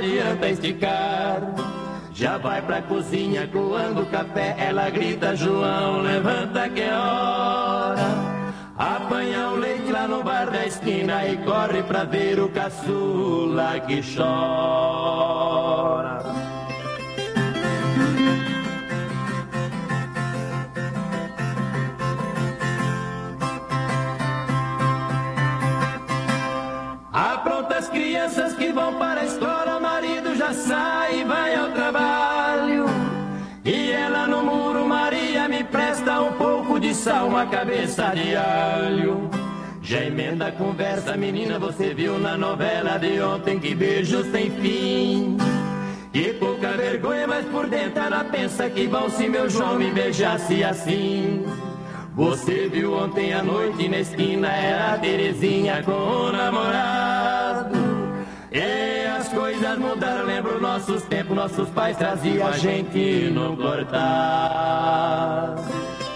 adianta esticar. Já vai pra cozinha coando café, ela grita: João, levanta que é hora. Apanha o leite lá no bar da esquina e corre pra ver o caçula que chora. Apronta as crianças que vão para a escola, o marido já sai e vai ao trabalho. E ela no muro: Maria, me presta um pouco de sal, uma cabeça de alho. Já emenda a conversa: menina, você viu na novela de ontem que beijos sem fim? Que pouca vergonha, mas por dentro ela pensa que bom se meu João me beijasse assim. Você viu ontem à noite na esquina, era a Terezinha com o namorado. E as coisas mudaram, lembro nossos tempos, nossos pais traziam a gente no cortar.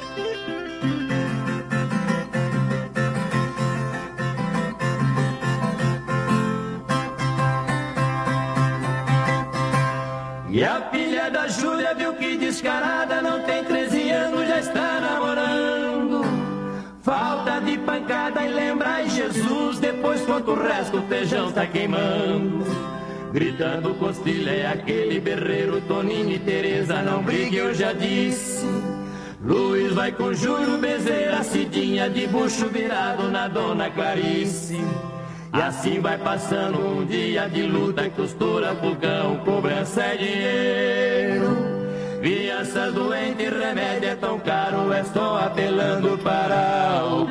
E a filha da Júlia viu que descarada, não tem 13 anos, já está namorando. Falta de pancada e lembrar Jesus, depois conta o resto, o feijão tá queimando. Gritando costilha é aquele berreiro, Toninho e Tereza, não brigue, eu já disse. Luiz vai com Júlio, Bezerra, Cidinha, de bucho virado na Dona Clarice. E assim vai passando um dia de luta, costura, fogão, cobrança é dinheiro. Crianças doentes, remédio é tão caro, estou apelando para o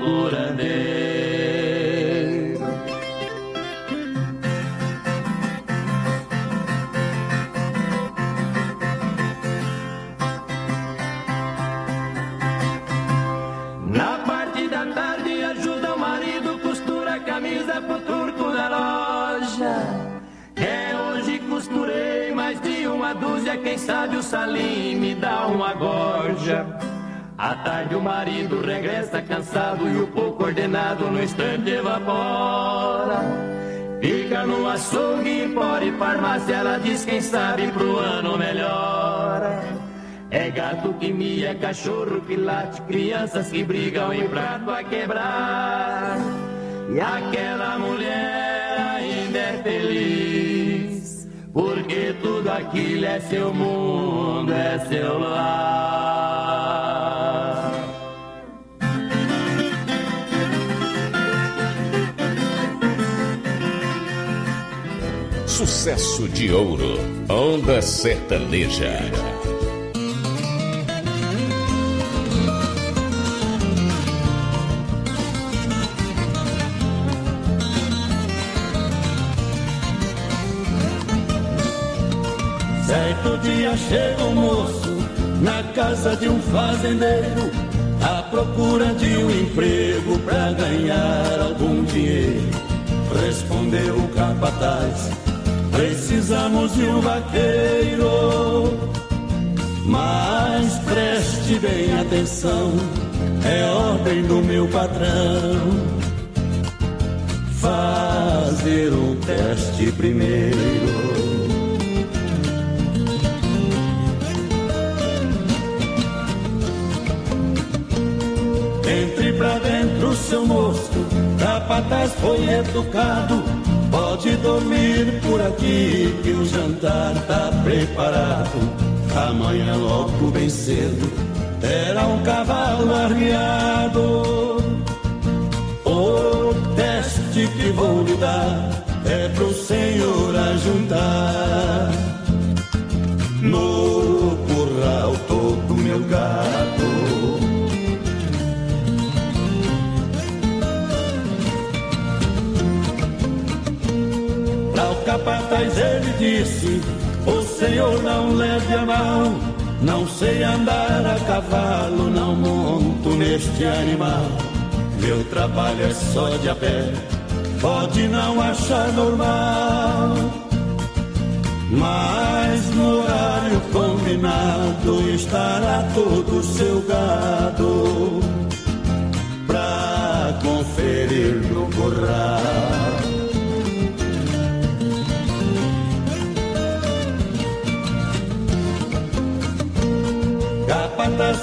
curandeiro. Na parte da tarde ajuda o marido, costura a camisa pro turco da loja. Hoje costurei mais de uma dúzia, quem sabe o Salim me dá uma gorja. À tarde o marido regressa cansado e o pouco ordenado no instante evapora. Fica no açougue, empório e farmácia, ela diz quem sabe pro ano melhora. É gato que mia, cachorro que late, crianças que brigam em prato a quebrar. E aquela mulher ainda é feliz, porque tudo aquilo é seu mundo, é seu lar. Sucesso de ouro, Onda Sertaneja. Certo dia chega um moço na casa de um fazendeiro, à procura de um emprego pra ganhar algum dinheiro. Respondeu o capataz: precisamos de um vaqueiro. Mas preste bem atenção, é ordem do meu patrão fazer um teste primeiro. Entre pra dentro, seu moço, capataz foi educado. Pode dormir por aqui que o jantar tá preparado. Amanhã logo bem cedo terá um cavalo arriado. O teste que vou lhe dar é pro senhor ajuntar no curral todo meu gado. O capataz ele disse: o senhor não leve a mal, não sei andar a cavalo, não monto neste animal. Meu trabalho é só de a pé, pode não achar normal, mas no horário combinado estará todo o seu gado pra conferir no curral.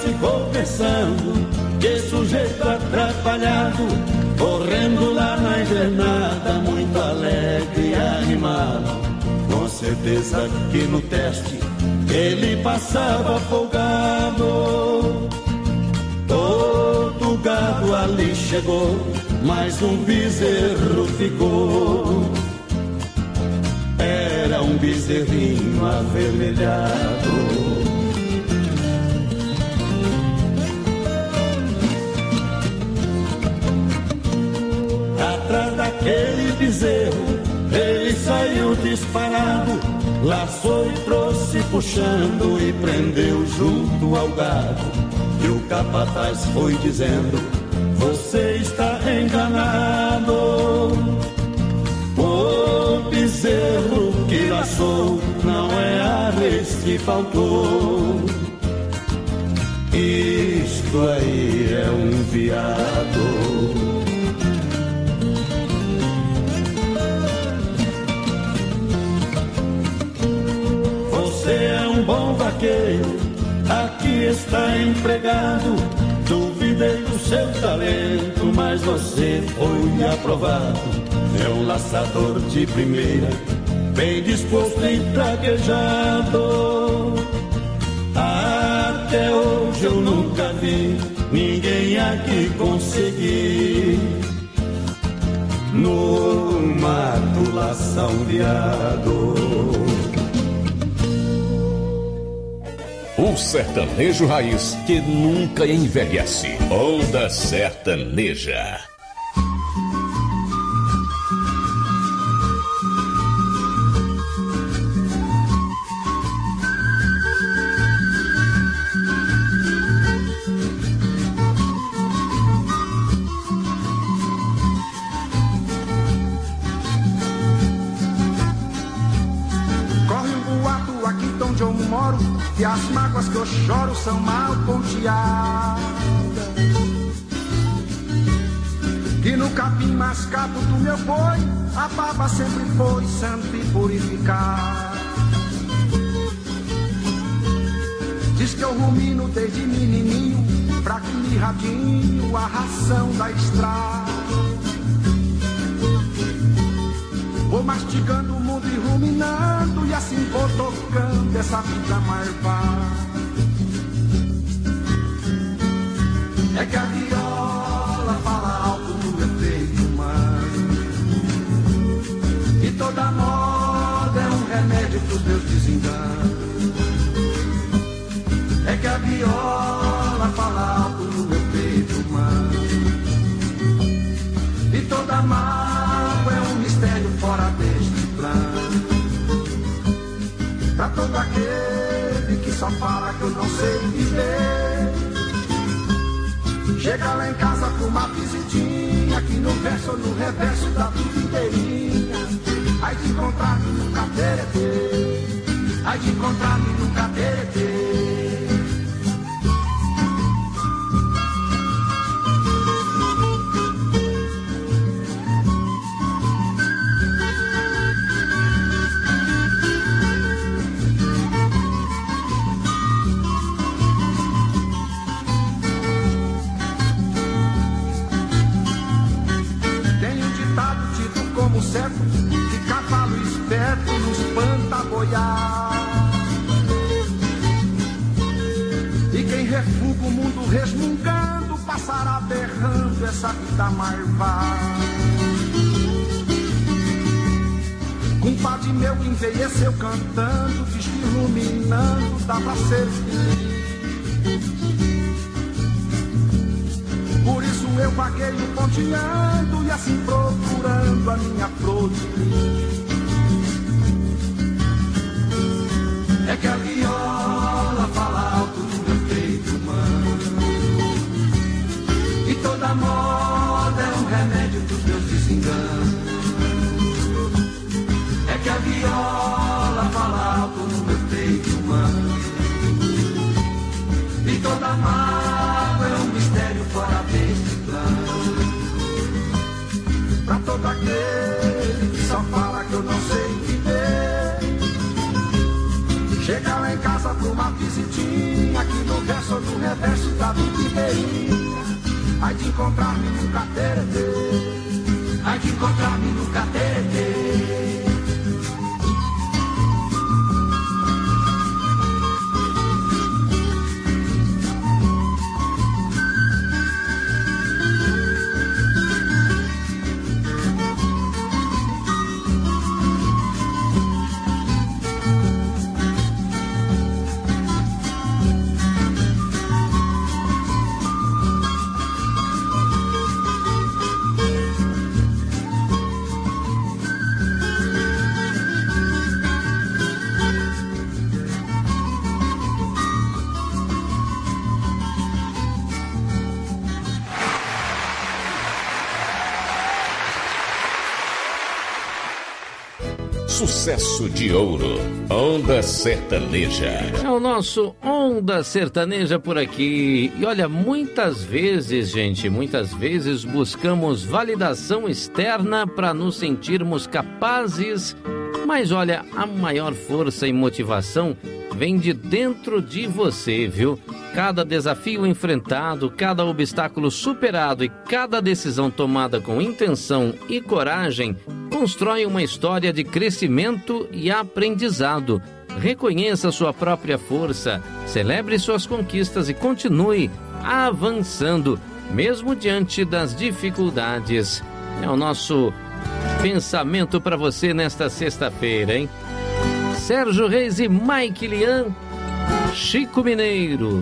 ficou pensando, que sujeito atrapalhado, correndo lá na invernada, muito alegre e animado. Com certeza que no teste ele passava folgado. Todo gado ali chegou, mas um bezerro ficou. Era um bezerrinho avermelhado. Atrás daquele bezerro ele saiu disparado, laçou e trouxe puxando e prendeu junto ao gado. E o capataz foi dizendo: você está enganado. O bezerro que laçou não é a res que faltou. Isto aí é um veado. Você é um bom vaqueiro, aqui está empregado. Duvidei do seu talento, mas você foi aprovado. É um laçador de primeira, bem disposto e traquejado. Até hoje eu nunca vi ninguém aqui conseguir no mato laçar um veado. O sertanejo raiz que nunca envelhece. Onda Sertaneja. E as mágoas que eu choro são mal ponteadas, que no capim mascado do meu boi a baba sempre foi santa e purificada. Diz que eu rumino desde menininho, fraco e mirradinho, a ração da estrada. Vou mastigando o mundo e ruminando, e assim vou tocando essa vida marvada. É que a viola fala alto no meu peito humano, e toda moda é um remédio pros meus desenganos. É que a viola fala alto no meu peito humano, e toda mágoa é um mistério fora deste plano. Pra todo aquele que só fala que eu não sei viver, chega lá em casa com uma visitinha, que no verso ou no reverso da vida inteirinha. Ai de encontrar-me nunca teretê, ai de encontrar-me nunca teretê. Que cavalo esperto nos espanta boiar, e quem refuga o mundo resmungando passará berrando essa vida marvada. Compadre meu que envelheceu cantando, diz que iluminando dá pra ser feliz. Por isso eu vagueio ponteando e assim procurando a minha flor de lis. É que a viola fala alto no meu peito humano, e toda moda é um remédio pros meus desenganos. É que a viola fala alto no meu peito humano, e toda mágoa é um mistério fora deste plano. Pra todo aquele que só fala que eu não sei viver, chega lá em casa pra uma visitinha, que no verso sou do reverso da Vidigueirinha. Ai de encontrar-me no Cateretê, ai de encontrar-me no Cateretê. Sucesso de ouro, Onda Sertaneja. É o nosso Onda Sertaneja por aqui. E olha, muitas vezes, gente, buscamos validação externa para nos sentirmos capazes. Mas olha, a maior força e motivação vem de dentro de você, viu? Cada desafio enfrentado, cada obstáculo superado e cada decisão tomada com intenção e coragem constrói uma história de crescimento e aprendizado. Reconheça sua própria força, celebre suas conquistas e continue avançando, mesmo diante das dificuldades. É o nosso pensamento para você nesta sexta-feira, hein? Sérgio Reis e Mike Lian, Chico Mineiro.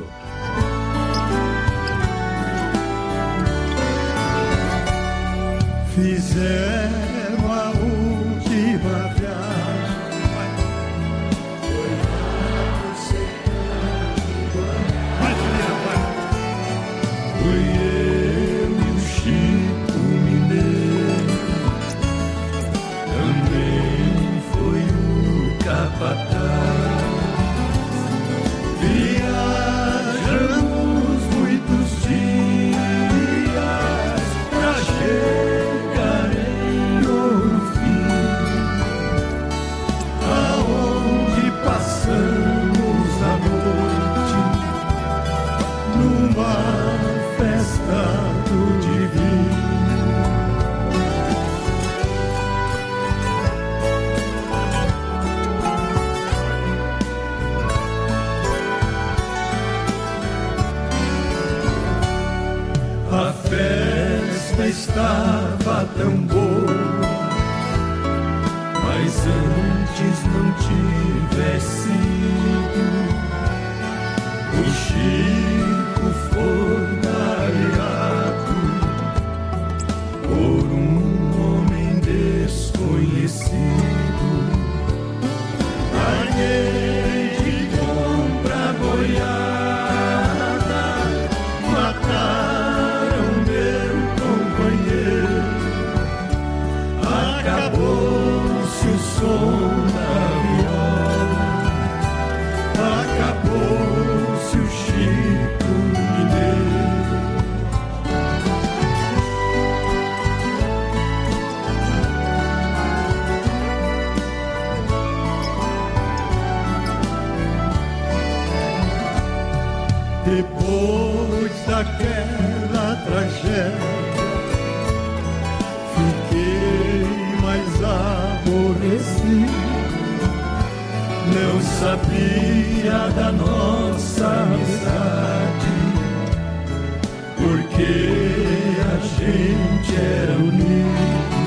Fizeram a última viagem, foi lá no sertão. Fui eu e o Chico Mineiro, também foi o capataz. Viajamos muitos dias pra chegar em Ouro Fino, aonde passamos a noite numa festa do divino. A festa estava tão boa, mas antes não tivesse ido, o Chico foi baleado por um homem desconhecido. Ganhei de compra boiada, mataram meu companheiro, acabou-se o som da viola, acabou-se o Chico Mineiro. Depois daquela tragédia, fiquei mais aborrecido. Não sabia da nossa amizade, porque a gente era unido.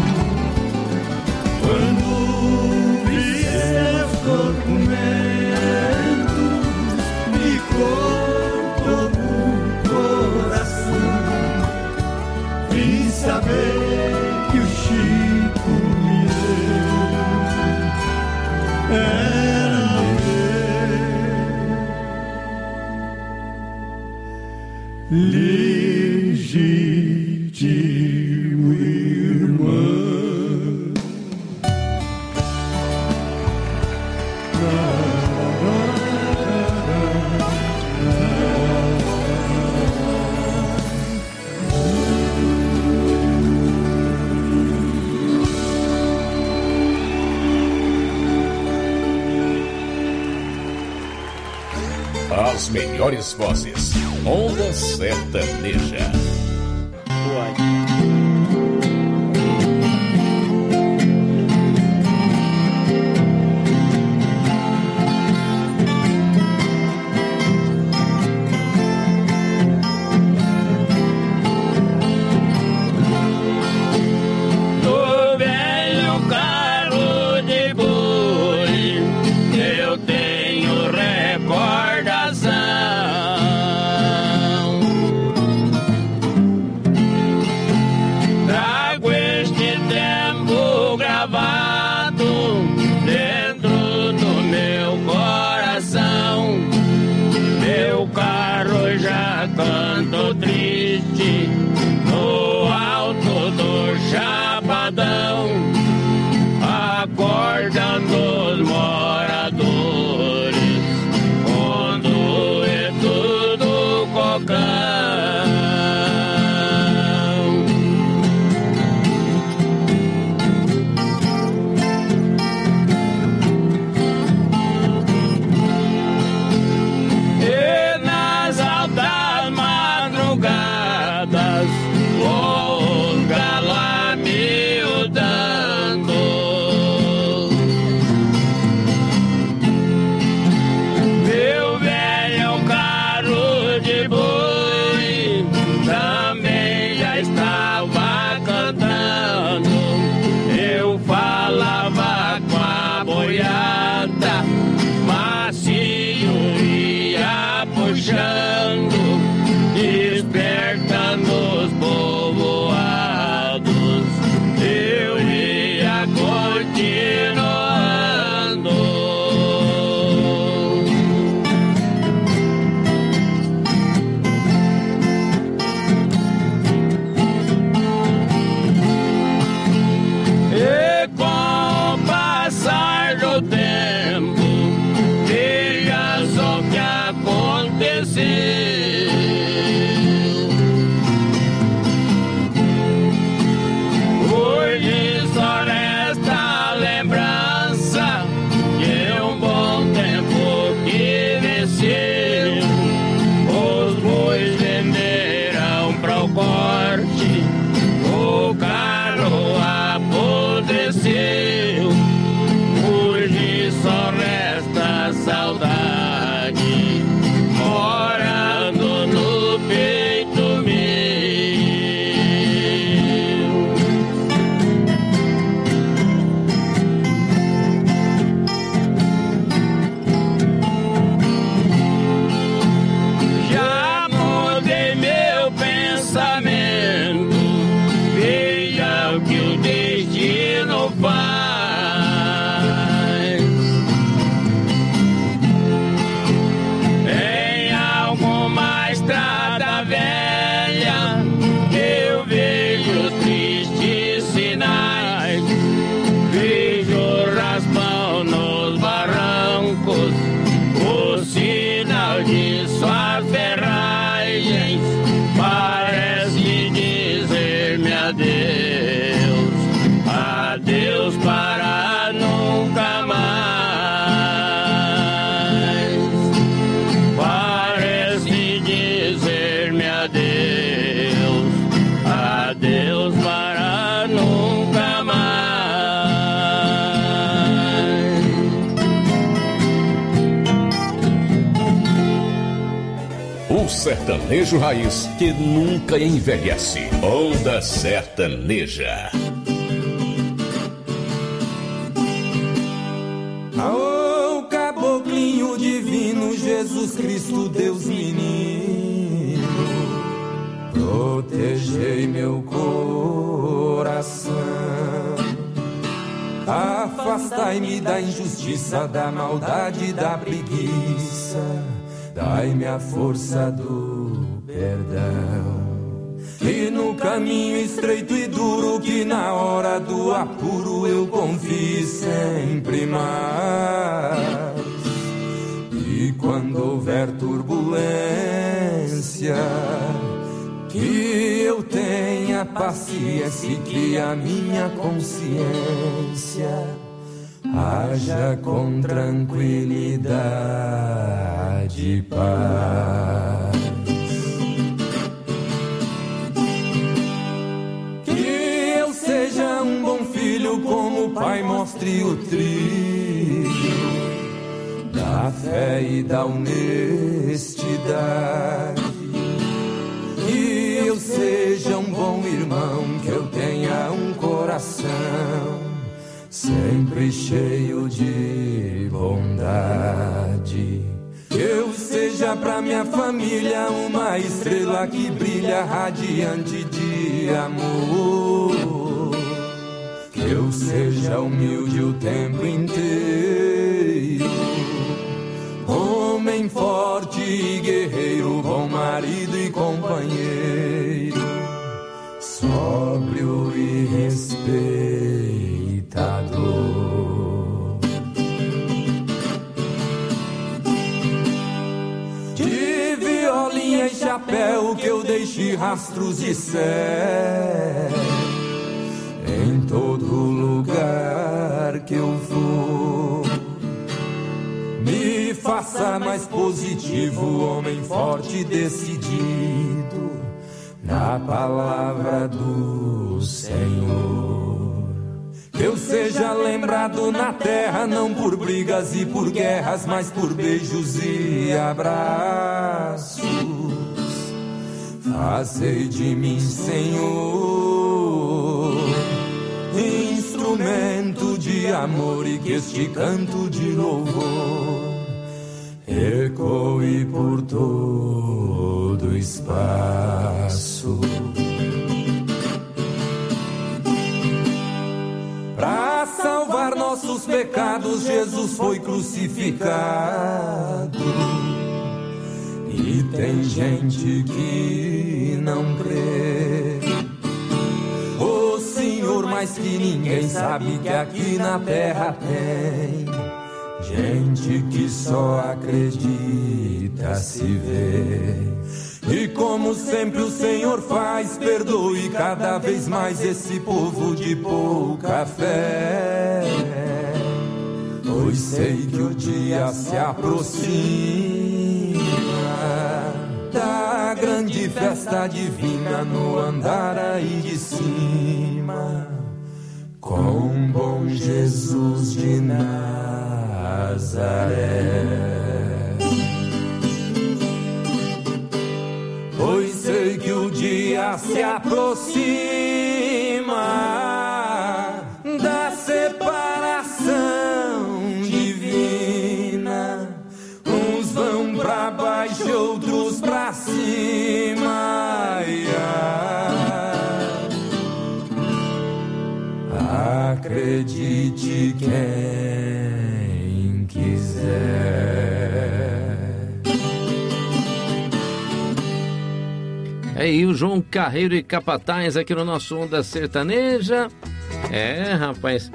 Quando vi seus documentos, me cortou o coração. Vim saber que o Chico Mineiro era meu legítimo irmão. As melhores vozes. Onda Sertaneja. Canto triste no alto do Chapadão, acordando os moradores, quando é tudo cocão. Despertando os povoados, eu ia continuando. E com o passar do tempo, veja só o que aconteceu. O carro apodreceu, hoje só resta saudade morando no peito meu. Já mudei meu pensamento, veja o que o destino faz. Em alguma estrada velha eu vejo tristes sinais, vejo raspão nos barrancos, o sinal de suas ferragens parece dizer-me adeus, adeus para nunca mais. Parece dizer-me adeus, adeus para nunca mais. O sertanejo raiz que nunca envelhece. Onda Sertaneja. Aô, caboclinho divino, Jesus Cristo, Deus menino, protegei meu coração, afastai-me da injustiça, da maldade, da preguiça, dai-me a força do perdão. E no caminho estreito e duro, que na hora do apuro eu confie sempre mais. E quando houver turbulência, que eu tenha paciência e que a minha consciência haja com tranquilidade. de paz. Que eu seja um bom filho, como o Pai mostre o trilho da fé e da honestidade. Que eu seja um bom irmão, que eu tenha um coração sempre cheio de bondade. Que eu seja pra minha família uma estrela que brilha radiante de amor. Que eu seja humilde o tempo inteiro, homem forte e guerreiro, bom marido e companheiro, sóbrio e respeitador. De violinha e chapéu que eu deixe rastros de sé em todo lugar que eu for. Me faça mais positivo, homem forte e decidido, na palavra do Senhor. Que eu seja lembrado na terra, não por brigas e por guerras, mas por beijos e abraços. Fazei de mim, Senhor, instrumento de amor, e que este canto de louvor ecoe por todo o espaço. Para salvar nossos pecados, Jesus foi crucificado. E tem gente que não crê. O Senhor, mais que ninguém sabe que aqui na terra tem gente que só acredita se vê. E como sempre o Senhor faz, perdoe cada vez mais esse povo de pouca fé. Pois sei que o dia se aproxima da grande festa divina no andar aí de cima, com bom Jesus de Nazaré. Pois sei que o dia se aproxima da separação divina. Uns vão pra baixo, outros pra cima. Acredite quem quiser. É aí o João Carreiro e Capataz aqui no nosso Onda Sertaneja. É, rapaz.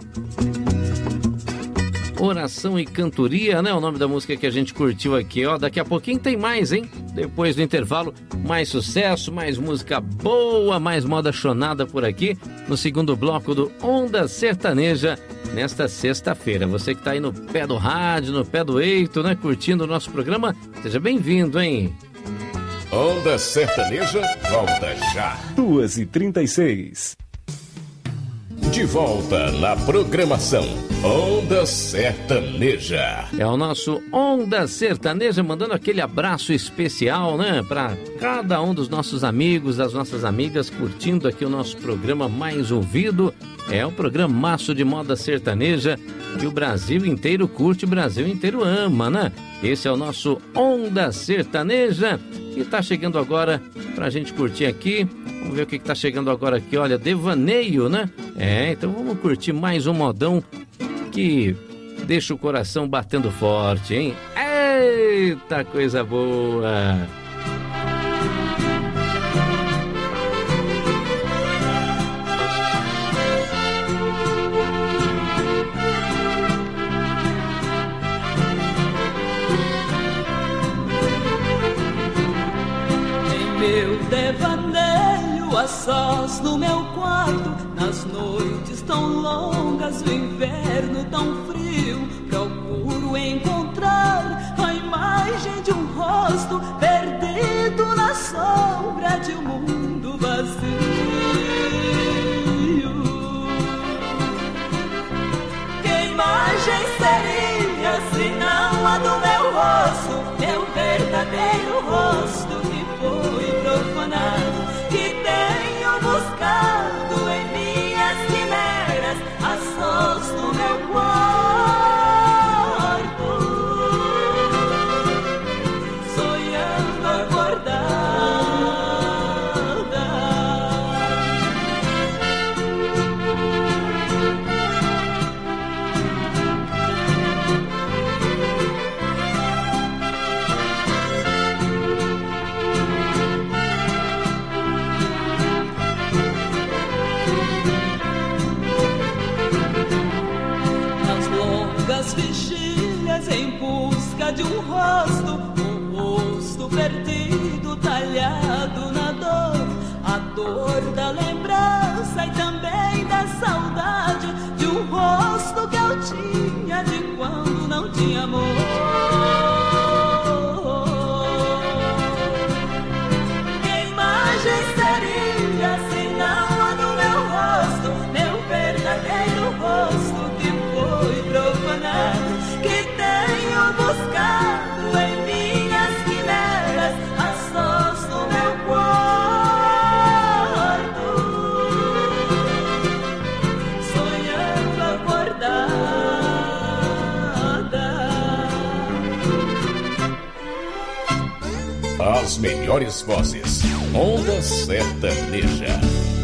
Oração e Cantoria, né? O nome da música que a gente curtiu aqui, ó. Daqui a pouquinho tem mais, hein? Depois do intervalo, mais sucesso, mais música boa, mais moda chonada por aqui, no segundo bloco do Onda Sertaneja, nesta sexta-feira. Você que tá aí no pé do rádio, no pé do eito, né? Curtindo o nosso programa, seja bem-vindo, hein? Onda Sertaneja, volta já. 2h36. De volta na programação Onda Sertaneja. É o nosso Onda Sertaneja, mandando aquele abraço especial, né? Para cada um dos nossos amigos, das nossas amigas, curtindo aqui o nosso programa mais ouvido. É o programa Maço de Moda Sertaneja, que o Brasil inteiro curte, o Brasil inteiro ama, né? Esse é o nosso Onda Sertaneja. E tá chegando agora pra gente curtir aqui. Vamos ver o que tá chegando agora aqui. Olha, Devaneio, né? É, então vamos curtir mais um modão que deixa o coração batendo forte, hein? Eita, coisa boa! Devaneio a sós no meu quarto, nas noites tão longas, o inverno tão frio, procuro encontrar a imagem de um rosto perdido na sombra de um mundo vazio. Que imagem seria se não a do meu rosto, meu verdadeiro rosto que foi profanado, que tenho buscado em minhas quimeras a sós do meu quarto, sonhando acordada. Vigílias em busca de um rosto perdido, talhado na dor, a dor da lembrança e também da saudade de um rosto que eu tinha de quando não tinha amor. Que imagem seria se não a do meu rosto, meu verdadeiro rosto que foi profanado, que tenho buscado em minhas quimeras a sós do meu quarto, sonhando acordada. As melhores vozes. Onda Sertaneja.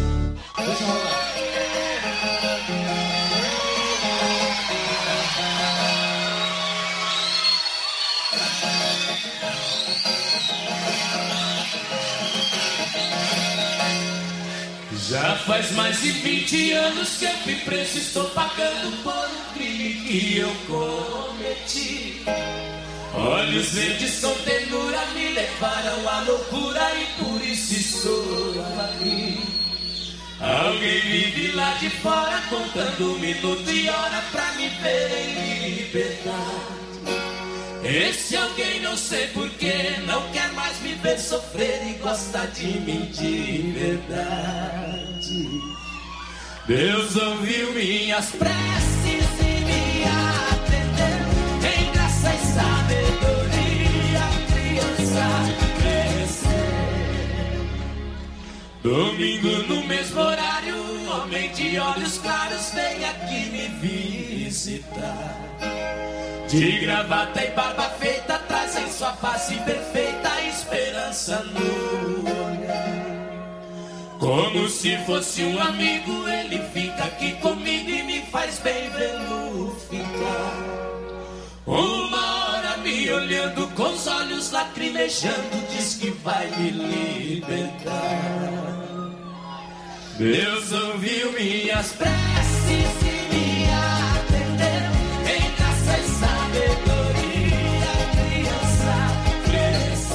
Já faz mais de 20 anos que eu fui preso, estou pagando por um crime que eu cometi. Olhos verdes com ternura me levaram à loucura e por isso estou aqui. Alguém vive lá de fora contando minuto e hora pra me ver em liberdade. Esse alguém não sei porquê não quer mais me ver sofrer e gosta de mim de verdade. Deus ouviu minhas preces e me atendeu, em graça e sabedoria criança cresceu. Domingo no mesmo horário, homem de olhos claros vem aqui me visitar. De gravata e barba feita, traz em sua face perfeita a esperança no olhar. Como se fosse um amigo, ele fica aqui comigo e me faz bem vê-lo ficar. Uma hora me olhando com os olhos lacrimejando, diz que vai me libertar. Deus ouviu minhas preces e me atendeu, em graça e sabedoria criança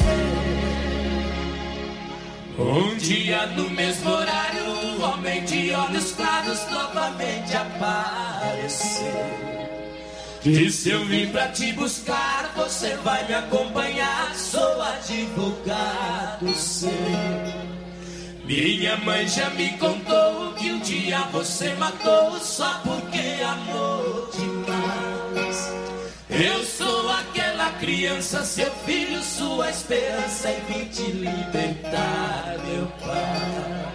cresceu. Um dia no mesmo horário, o homem de olhos claros novamente apareceu. Disse: eu vim pra te buscar, você vai me acompanhar, sou advogado seu. Minha mãe já me contou que um dia você matou só porque amou demais. Eu sou aquela criança, seu filho, sua esperança, e vim te libertar, meu pai.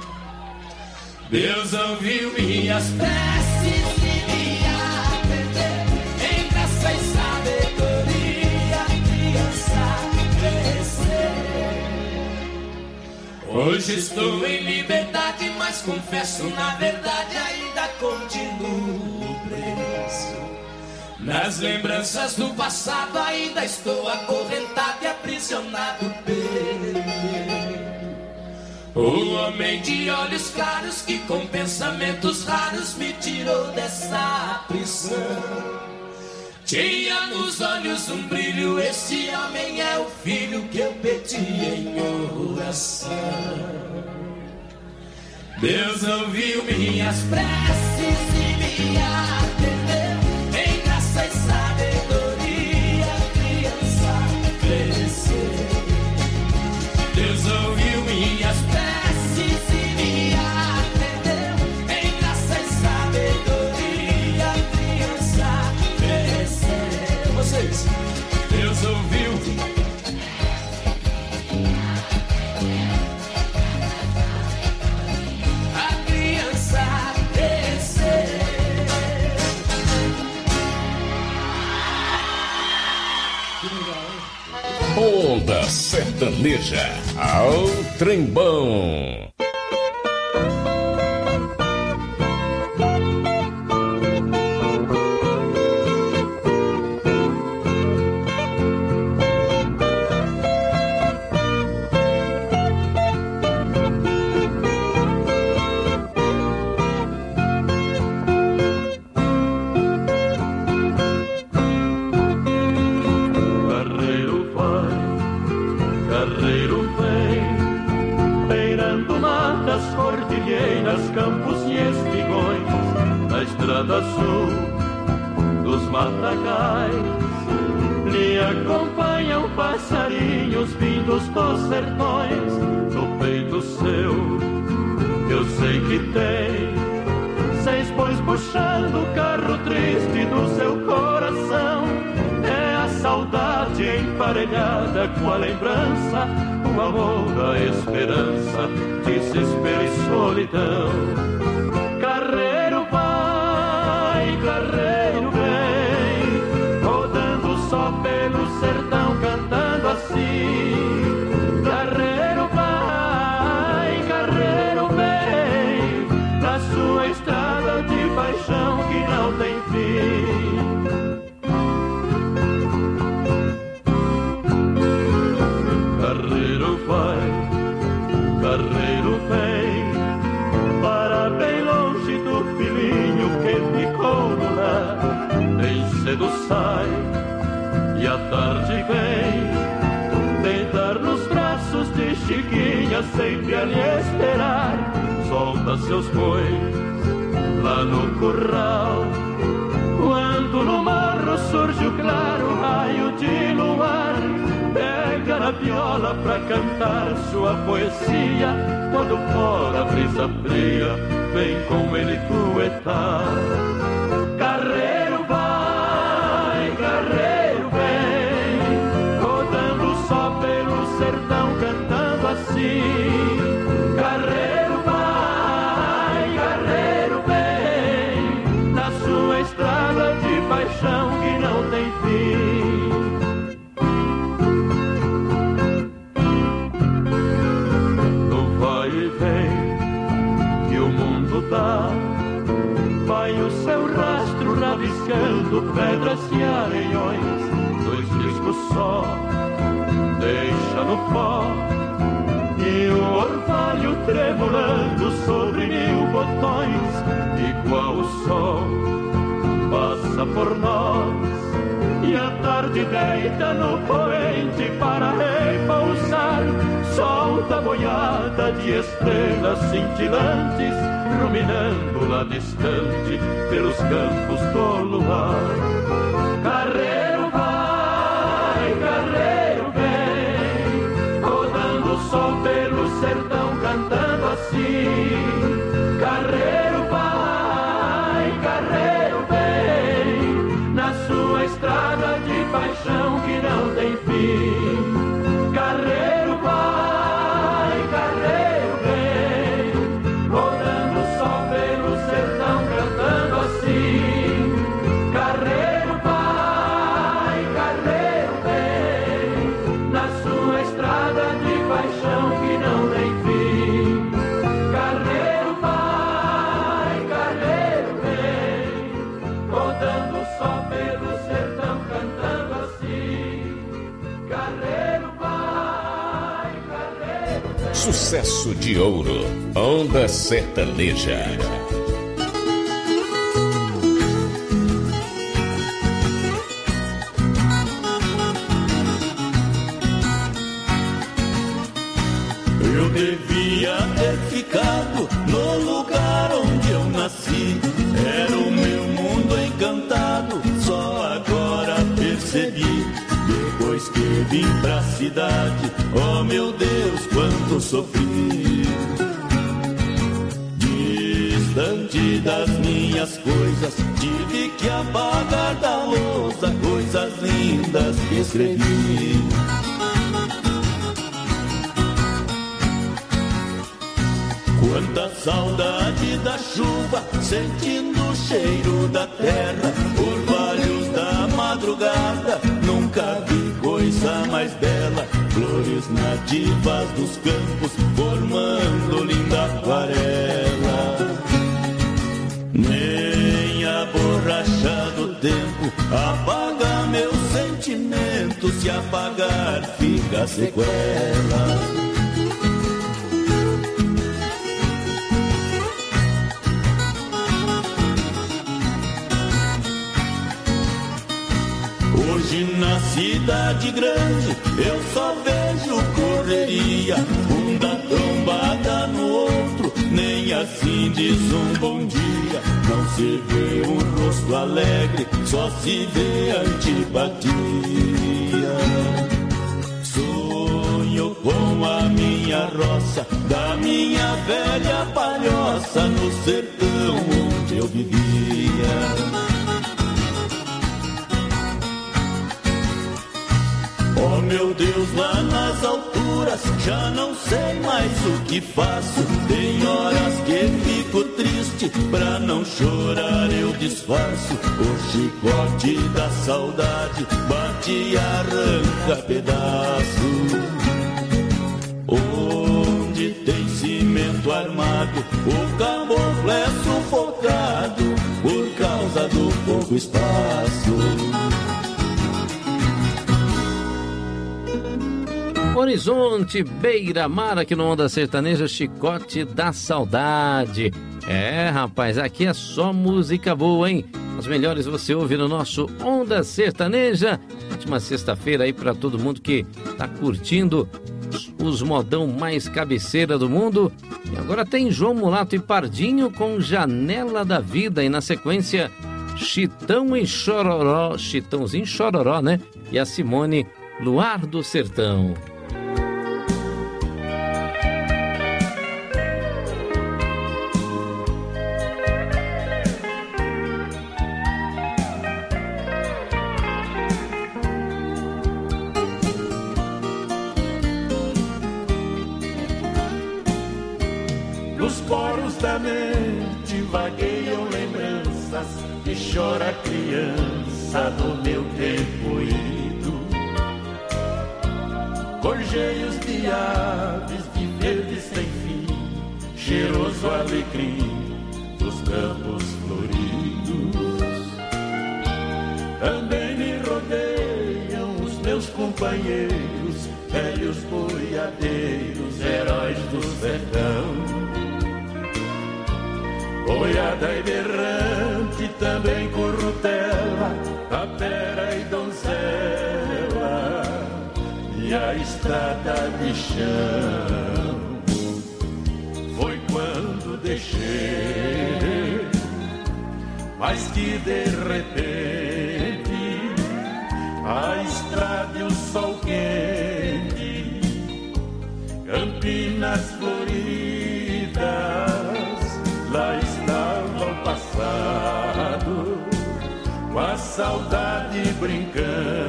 Deus ouviu minhas preces e me atendeu, em graça e sabedoria criança cresceu. Hoje estou em liberdade, mas confesso, na verdade ainda continuo preso. Nas lembranças do passado ainda estou acorrentado e aprisionado pelo medo. O homem de olhos claros que com pensamentos raros me tirou dessa prisão. Tinha nos olhos um brilho, esse homem é o filho que eu pedi em oração. Deus ouviu minhas preces e me atendeu, em graça e sabedoria criança cresceu. vocês. Deus ouviu. A criança descer. Onda Sertaneja ao Trembão. Campos e espigões, na estrada sul dos matagais, lhe acompanham passarinhos vindos dos sertões. No peito seu, eu sei que tem 6 bois puxando o carro triste do seu coração. É a saudade emparelhada com a lembrança, o amor, a esperança, desespero e solidão. Carreiro vai, carreiro vem, rodando só pelo sertão, cantando assim. Carreiro vai, carreiro vem, na sua estrada de paixão que não tem fim. Carreiro vai, carreiro vem, para bem longe do filhinho que ficou no lar. Bem cedo sai e à tarde vem, deitar nos braços de Chiquinha, sempre a lhe esperar. Solta seus bois lá no curral, quando no morro surge o claro raio de luar. Pega na viola pra cantar sua poesia, quando fora a brisa fria vem com ele duetar. Carreiro vai, carreiro vem, rodando só pelo sertão, cantando assim. Carreiro vai, carreiro vem, na sua estrada de paixão que não tem fim. Vai o seu rastro rabiscando pedras e areiões, 2 discos só deixa no pó, e o orvalho tremulando sobre 1000 botões. Igual o sol passa por nós, e a tarde deita no poente para repousar. Solta boiada de estrelas cintilantes, ruminando lá distante pelos campos do luar. Carreiro vai, carreiro vem, rodando só pelo sertão, cantando assim. Carreiro vai, carreiro vem, na sua estrada de paixão que não tem fim. Carreiro vai, carreiro vem, rodando só pelo sertão, cantando assim. Carreiro vai, carreiro vem, na sua estrada de paixão que não tem fim. Carreiro vai, carreiro vem, rodando só pelo sertão, cantando assim. Carreiro vai, carreiro vem. Sucesso de ouro, Onda Sertaneja. Eu devia ter ficado no lugar onde eu nasci. Era o meu mundo encantado, só agora percebi. Depois que vim pra cidade, oh meu Deus, quanto sofri. restante das minhas coisas tive que apagar da lousa coisas lindas que escrevi. Quanta saudade da chuva, sentindo o cheiro da terra, orvalhos da madrugada, nunca vi coisa mais bela. Flores nativas dos campos, formando linda aquarela. Nem a borracha do tempo apaga meus sentimentos, se apagar fica sequela. Hoje na cidade grande eu só vejo correria, um dá trombada no outro, nem assim diz um bom dia. Não se vê um rosto alegre, só se vê antipatia. Sonho com a minha roça, da minha velha palhoça, no sertão onde eu vivia. Oh meu Deus, lá nas alturas, já não sei mais o que faço. Tem horas que fico triste, pra não chorar eu disfarço. O chicote da saudade bate e arranca pedaço. Onde tem cimento armado, o caboclo é sufocado por causa do pouco espaço. Horizonte, beira-mar, aqui no Onda Sertaneja, Chicote da Saudade. É, rapaz, aqui é só música boa, hein? As melhores você ouve no nosso Onda Sertaneja. Ótima sexta-feira aí pra todo mundo que tá curtindo os modão mais cabeceira do mundo. E agora tem João Mulato e Pardinho com Janela da Vida. E na sequência, Chitão e Chororó, Chitãozinho Chororó, né? E a Simone, Luar do Sertão. Nos poros da mente vagueiam lembranças e chora a criança do meu tempo ido. Gorjeios de aves de verde sem fim, cheiroso alecrim dos campos floridos. Também me rodeiam os meus companheiros, velhos boiadeiros, heróis do sertão. Boiada e berrante, também currutela, tapera e donzela, e a estrada de chão. Foi quando deixei, mas que de repente a estrada e o sol quente, Campinas floridas, lá estava o passado, com a saudade brincando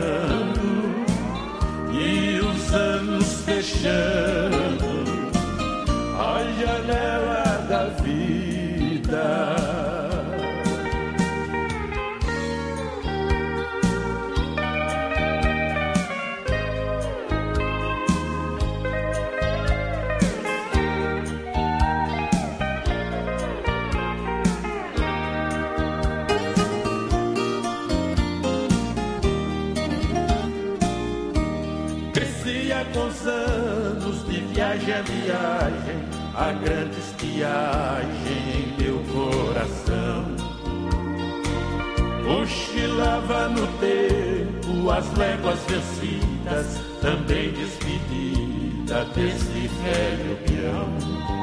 e os anos fechando a janela da vida. Com os anos de viagem a viagem, a grande estiagem em meu coração. Cochilava no tempo as léguas vencidas, também despedida desse velho peão.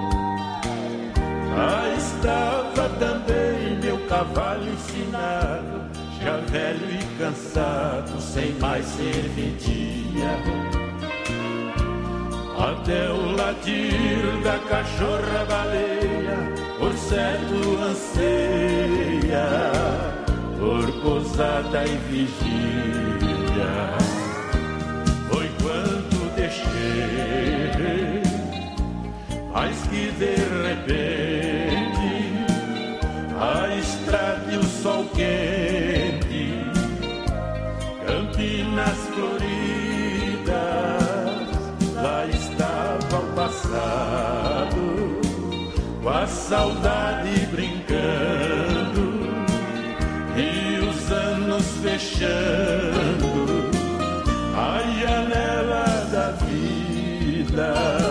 Ah, estava também meu cavalo ensinado, já velho e cansado, sem mais serventia. Até o latir da cachorra-baleia, por certo anseia por pousada e vigília. Foi quando deixei, mas que de repente a estrada e o sol quente, Campinas floridas, lá estava o passado, com a saudade brincando e os anos fechando a janela da vida.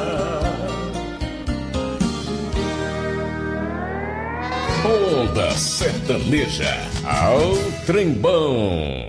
Onda Sertaneja ao Trembão.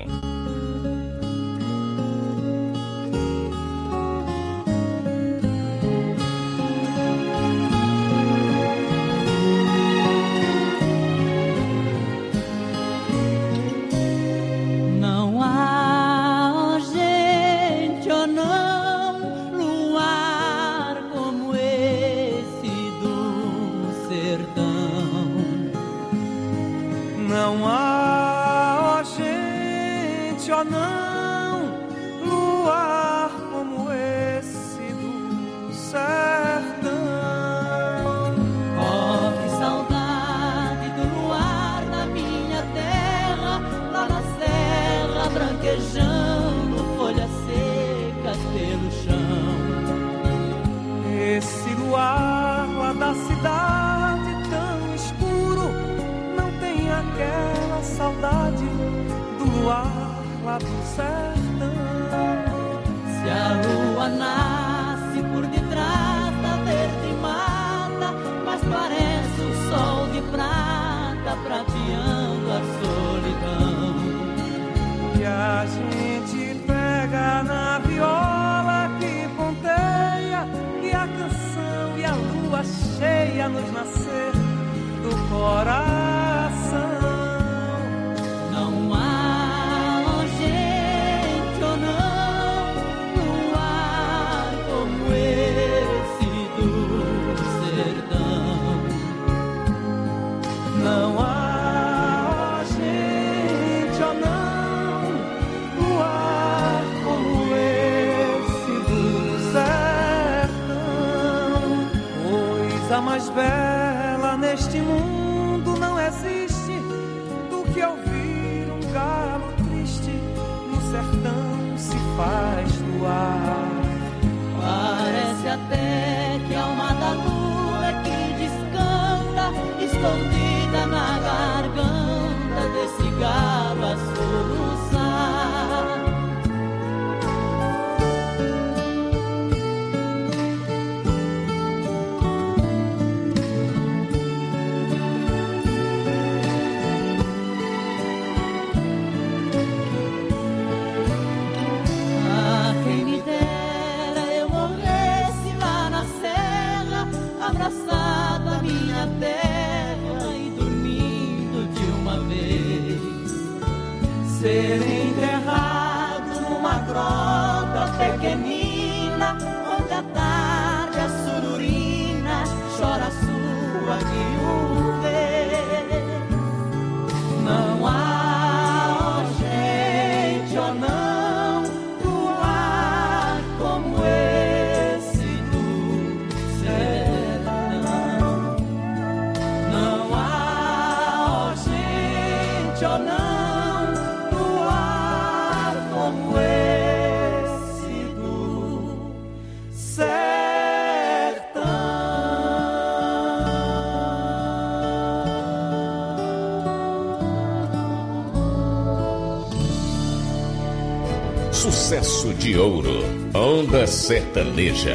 Sucesso de ouro, Onda Sertaneja.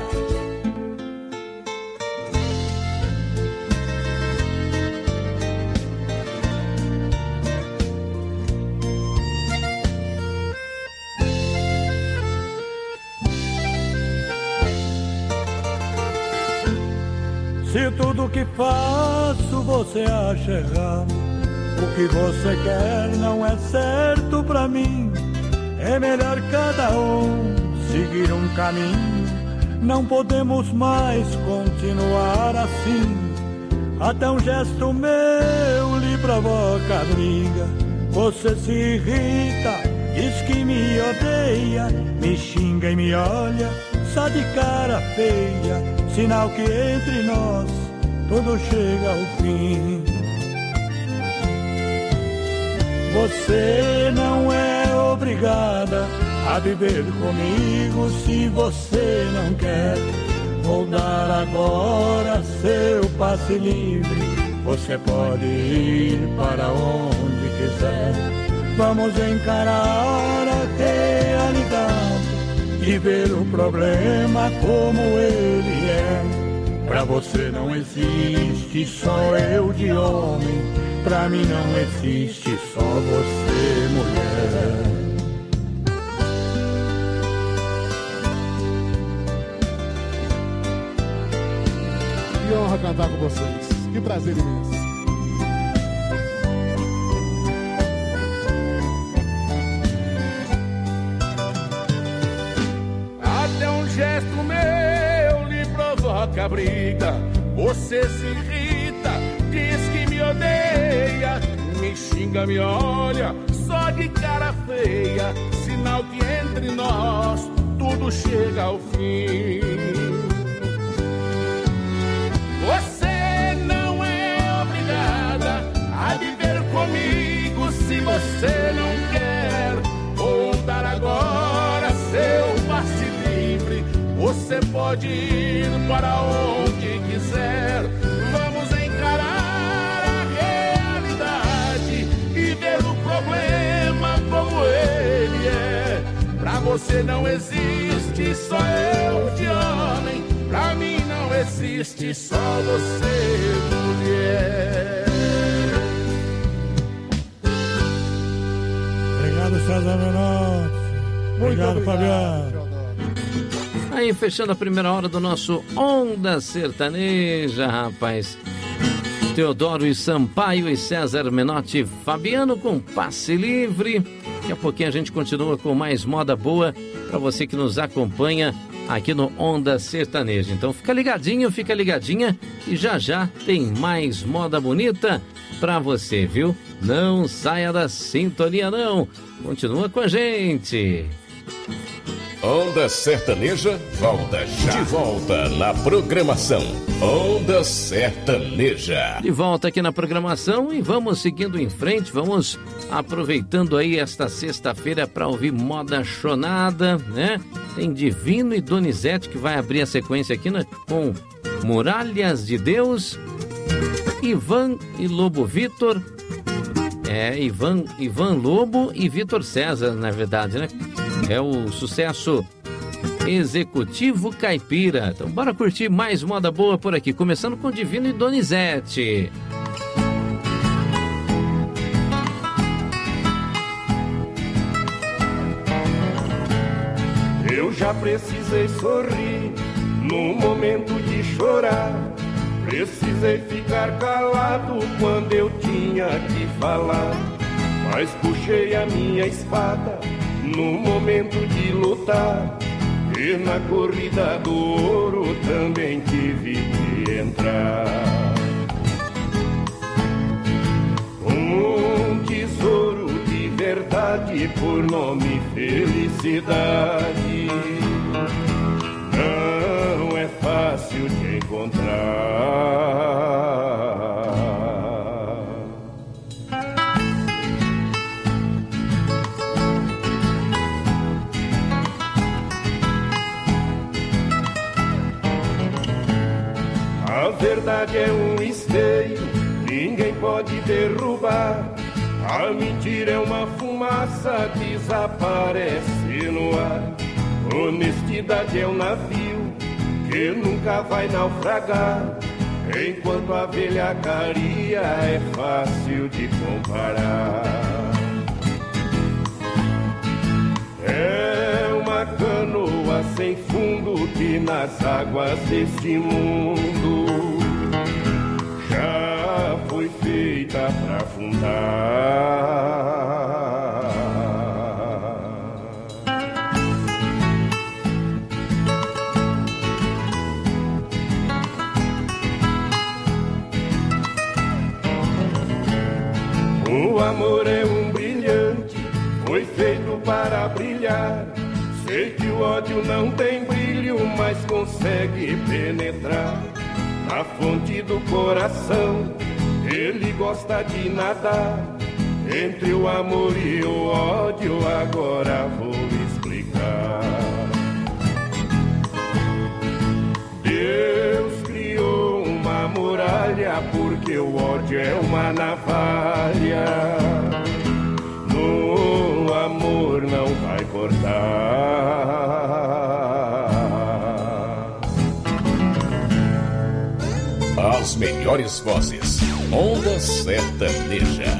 Se tudo que faço você acha errado, o que você quer não é certo pra mim. É melhor cada um seguir um caminho. Não podemos mais continuar assim. Até um gesto meu lhe provoca briga. Você se irrita, diz que me odeia, me xinga e me olha só de cara feia, sinal que entre nós tudo chega ao fim. Você não é obrigada a viver comigo se você não quer. Vou dar agora seu passe livre, você pode ir para onde quiser. Vamos encarar a realidade e ver o problema como ele é. Pra você não existe só eu de homem, pra mim não existe só você, mulher. Que honra cantar com vocês, que prazer imenso. Até um gesto meu lhe provoca briga. Você se irrita, diz que me odeia, me xinga, me olha só de cara feia, sinal que entre nós tudo chega ao fim. Você não é obrigada a viver comigo se você não quer. Vou dar agora seu passe livre, você pode ir para onde quiser. Vamos encarar a realidade e ver o problema como ele é. Pra você não existe só eu de homem, pra mim não existe só você, mulher. Obrigado, César Menotti. Obrigado, Fabiano. Aí, fechando a primeira hora do nosso Onda Sertaneja, rapaz. Teodoro e Sampaio e César Menotti, Fabiano com passe livre. Daqui a pouquinho a gente continua com mais moda boa para você que nos acompanha aqui no Onda Sertaneja. Então fica ligadinho, fica ligadinha e já já tem mais moda bonita para você, viu? Não saia da sintonia não, continua com a gente. Onda Sertaneja volta já. De volta na programação Onda Sertaneja. De volta aqui na programação e vamos seguindo em frente, vamos aproveitando aí esta sexta-feira para ouvir moda chonada, né? Tem Divino e Donizete que vai abrir a sequência aqui, né? Com Muralhas de Deus, Ivan e Lobo Vitor. Ivan Lobo e Vitor César, na verdade, né? É o sucesso Executivo Caipira. Então bora curtir mais moda boa por aqui, começando com Divino e Donizete. Eu já precisei sorrir no momento de chorar, precisei ficar calado quando eu tinha que falar, mas puxei a minha espada no momento de lutar, e na corrida do ouro também tive que entrar. Um tesouro de verdade por nome felicidade não é fácil de encontrar. A verdade é um esteio, ninguém pode derrubar. A mentira é uma fumaça, desaparece no ar. Honestidade é um navio que nunca vai naufragar, enquanto a velhacaria é fácil de comparar. É uma canoa sem fundo que nas águas deste mundo já foi feita pra afundar. amor é um brilhante, foi feito para brilhar. Sei que o ódio não tem brilho, mas consegue penetrar na fonte do coração. Ele gosta de nadar entre o amor e o ódio. Agora vou explicar. Deus criou uma muralha porque o ódio é uma navalha. No amor não vai cortar. As melhores vozes. Onda Sertaneja.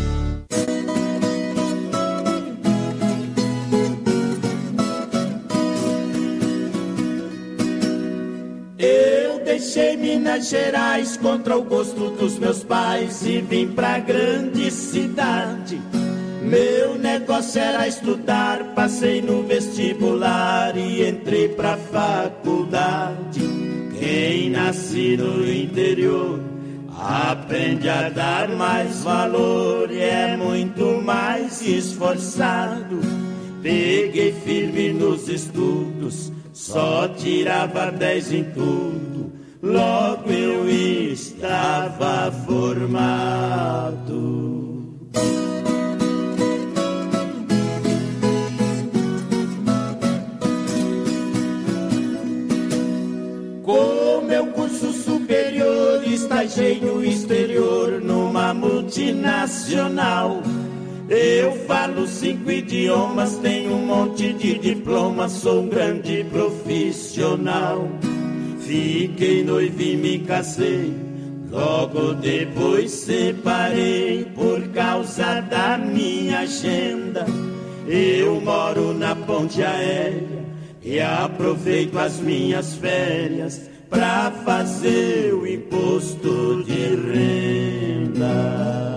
Deixei Minas Gerais contra o gosto dos meus pais e vim pra grande cidade. Meu negócio era estudar, passei no vestibular e entrei pra faculdade. Quem nasce no interior aprende a dar mais valor e é muito mais esforçado. Peguei firme nos estudos, só tirava 10 em tudo. Logo eu estava formado. Com meu curso superior, estagiei no exterior numa multinacional. Eu falo 5 idiomas, tenho um monte de diplomas, sou um grande profissional. Fiquei noivo e me casei, logo depois separei por causa da minha agenda. Eu moro na ponte aérea e aproveito as minhas férias pra fazer o imposto de renda.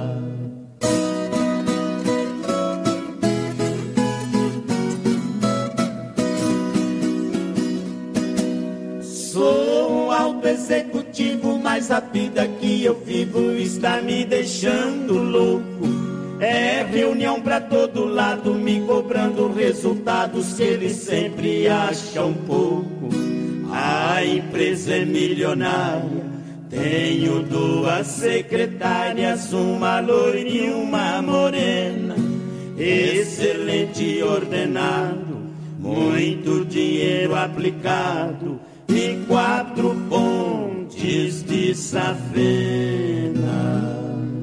Sou um alto executivo, mas a vida que eu vivo está me deixando louco. É reunião pra todo lado, me cobrando resultados que eles sempre acham pouco. A empresa é milionária, tenho 2 secretárias, uma loira e uma morena. Excelente e ordenado, muito dinheiro aplicado e 4 pontes de safena.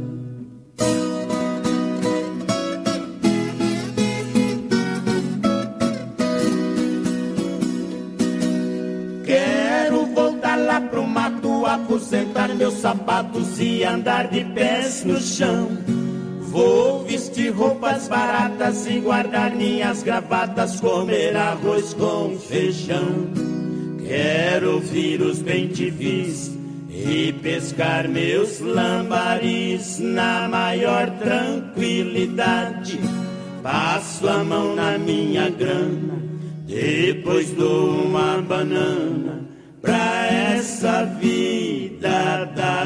Quero voltar lá pro mato, aposentar meus sapatos e andar de pés no chão. Vou vestir roupas baratas e guardar minhas gravatas, comer arroz com feijão. Quero ouvir os bem-te-vis e pescar meus lambaris na maior tranquilidade. Passo a mão na minha grana, depois dou uma banana pra essa vida da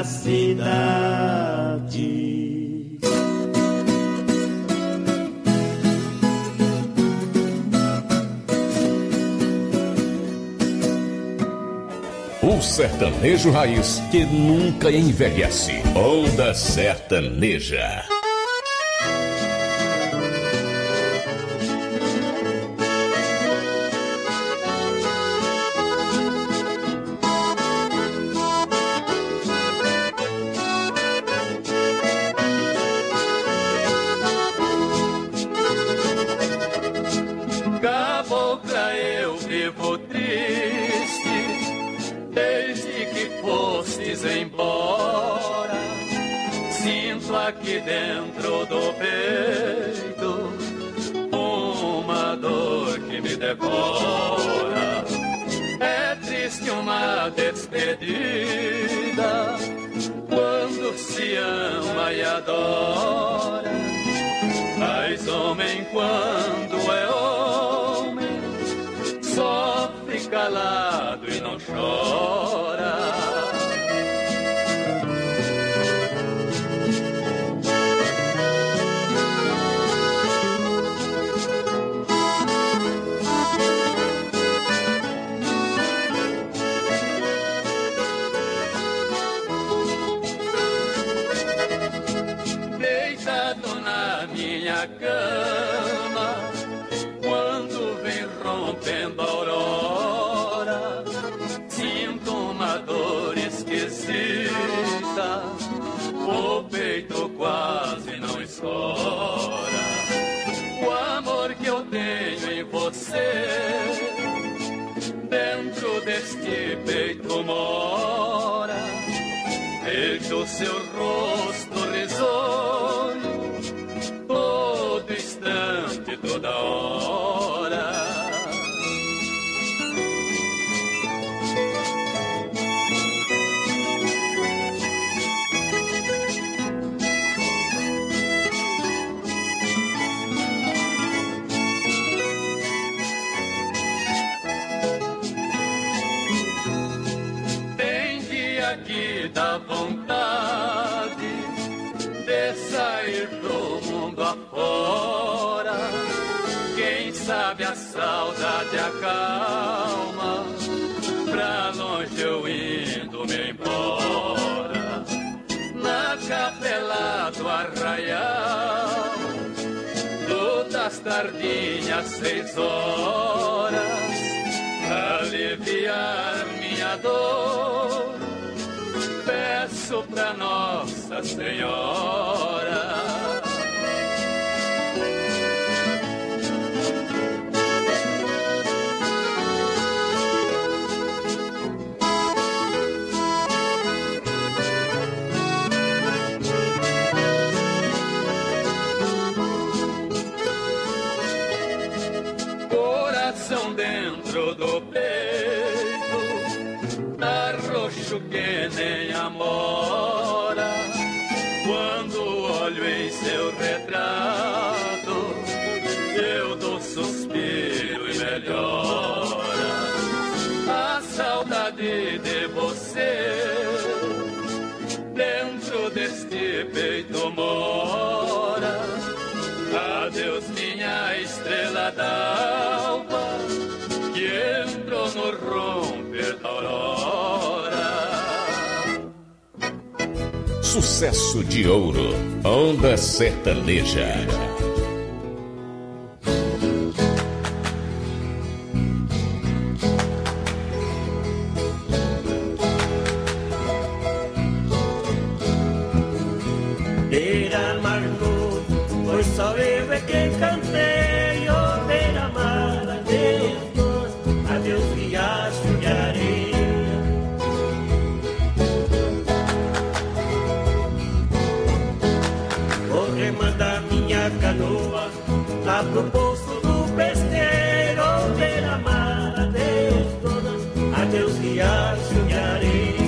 cidade. O sertanejo raiz que nunca envelhece. Onda Sertaneja. Cabocla, eu vivo triste desde que fostes embora. Sinto aqui dentro do peito uma dor que me devora. É triste uma despedida quando se ama e adora. Mas homem, quando é homem, sofre calado e não chora. cama, quando vem rompendo a aurora, sinto uma dor esquisita, o peito quase não escora. O amor que eu tenho em você, dentro deste peito mora. Vejo seu rosto risonho, todo instante, toda hora. Que dá vontade de sair pro mundo afora. Quem sabe a saudade acalma, pra longe eu indo-me embora. Na capela do arraial, das tardinhas 6 horas, aliviar minha dor, peço pra Nossa Senhora. Coração dentro do peito, tá roxo que nem amora. Quando olho em seu retrato, eu dou suspiro e melhora. A saudade de você, dentro deste peito mora. Adeus minha estrela d'alva, que entrou no romper da aurora. Sucesso de ouro, Onda Sertaneja. Só eu é quem cantei, oh beira-mar, adeus, adeus riacho de areia. Vou remandar minha canoa lá pro poço do pesqueiro, oh beira-mar, adeus, adeus riacho de areia.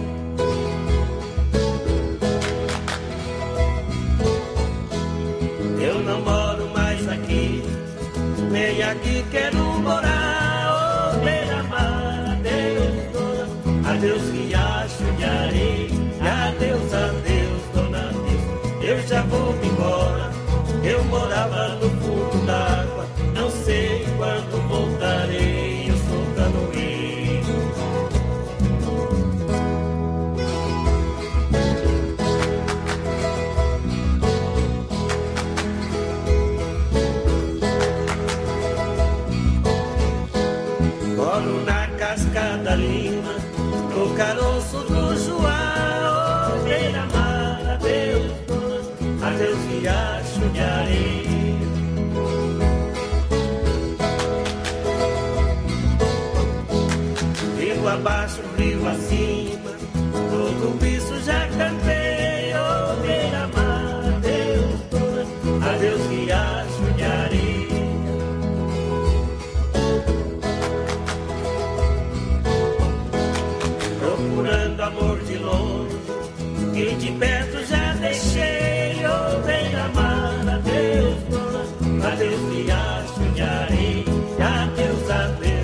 Eu não moro mais aqui, nem aqui quero morar. Oh, beira-mar, adeus, dona, adeus, riacho de areia. Adeus, adeus, dona, adeus, eu já vou me embora. Eu morava no fundo d'água, não sei quando voltarei. Eu sou canoeiro. Moro na Cascada Lima, no caroço do Joá. Oh, beira-mar, adeus, dona, adeus, riacho de areia. Rio abaixo, rio acima, todo isso já cantei.